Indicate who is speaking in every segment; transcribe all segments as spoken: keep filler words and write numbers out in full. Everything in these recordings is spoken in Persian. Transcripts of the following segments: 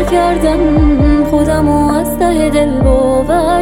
Speaker 1: کردم، خودمو از ته دل باور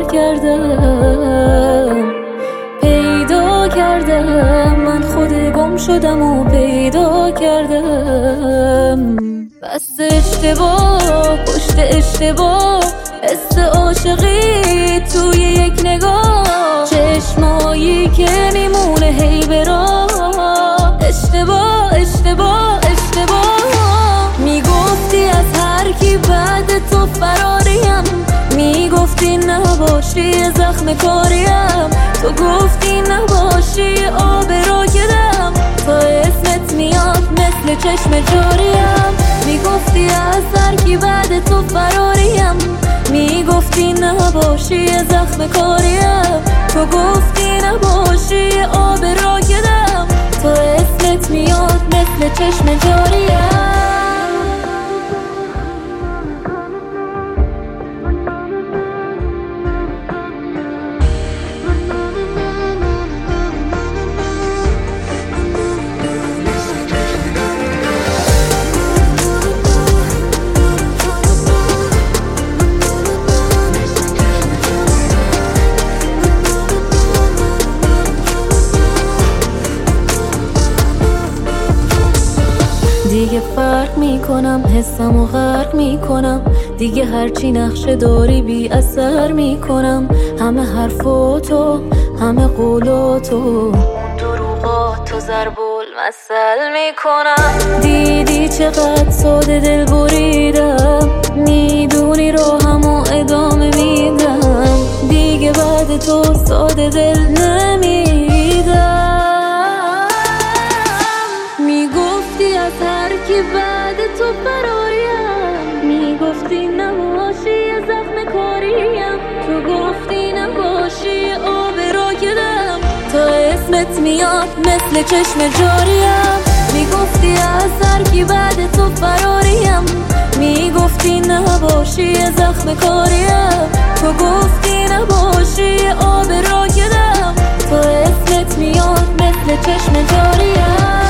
Speaker 1: کردم، پیدا کردم من خود گم شدم و پیدا کردم. بس اشتباه پشت اشتباه، حس عاشقی توی یک نگاه، چشمایی که میمونه هی به راه. اشتباه اشتباه اشتباه، میگفتی از هر کی بعد تو فراریم، میگفتی نباشی زخم کاریم، تو گفتی نباشی آب راکدم، تا اسمت میاد مثل چشم جاریم. میگفتی از هر کی بعد تو فراریم، میگفتی نباشی زخم کاریم، تو گفتی نباشی آب راکدم، تا اسمت میاد مثل چشم جاریم. دیگه فرق میکنم، حسمو غرق میکنم، دیگه هرچی نقشه داری بی اثر میکنم. همه حرفاتو همه قولاتو، اون دروغاتو ضرب المثل میکنم. دیدی چقدر ساده دل بریدم، میدونی راهمو ادامه میدم، دیگه بعد تو ساده دل نمیدم. میگفتی از هر کی بعد تو فراریم، میگفتی نباشی زخم کاریم، تو گفتی نباشی آب راکدم، تا اسمت میاد مثل چشم جاریم. میگفتی از هر کی بعد تو فراریم، میگفتی نباشی زخم کاریم، تو گفتی نباشی آب راکدم، تا اسمت میاد مثل چشم جاریم.